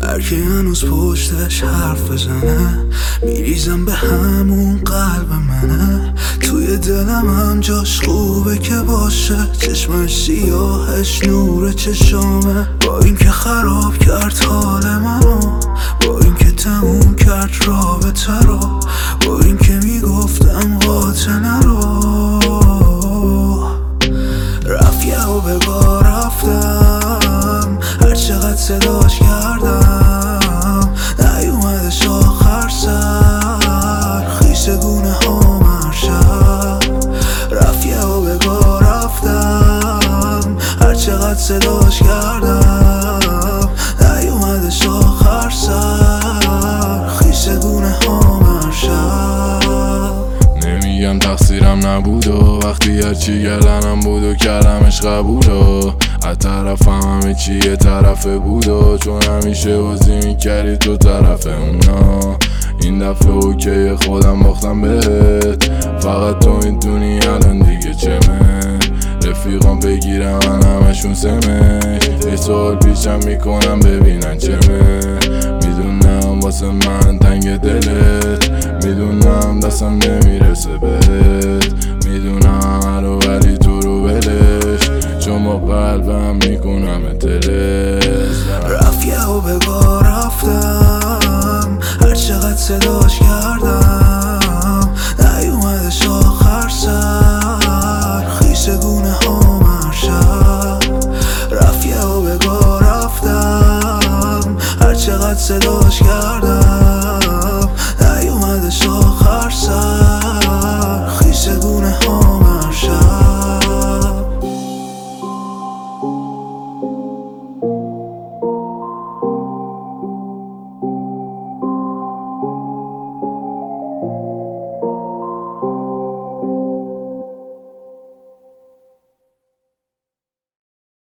هرکی هنوز پشتش حرف بزنه میریزم به همون قلب منه. توی دلم هم جاش خوبه که باشه، چشمش سیاهش نور چشامه. با اینکه خراب کرد حال منو، با اینکه تموم کرد رابطه رو، با اینکه میگفتم قاطع رو. رفت یه و بگاه رفتم، هر چقدر صداش کردم نیومدش آخر سر، خیس گونه ها هر شب. رفت یه و بگاه رفتم، هر چقدر صداش کردم نیومدش آخر سر، خیس گونه ها هر شب. نمیگم تقصیرم نبود و وقتی هرچی گردنم بود و کردمش قبول و از طرفم همه چی یه طرفه بود و چون همیشه بازی میکردی تو طرف اونا. این دفعه اوکی خودم باختم بهت، فقط تو میدونی الان دیگه چمه. رفیقام بگیرم من همشون سمش، یه سوال پیچم میکنم ببینن چمه. میدونم واسه من تنگ دلت، میدونم دستم نمیرسه بهت، میدونم رو ولی تو رو ولش، چون با قلبم میکنم دلش. رفت یه و بگاه رفتم، هر چقدر صداش کردم نیومدش آخر سر، خیس گونه ها هر شب. رفت یه و بگاه رفتم، هر چقدر صداش کردم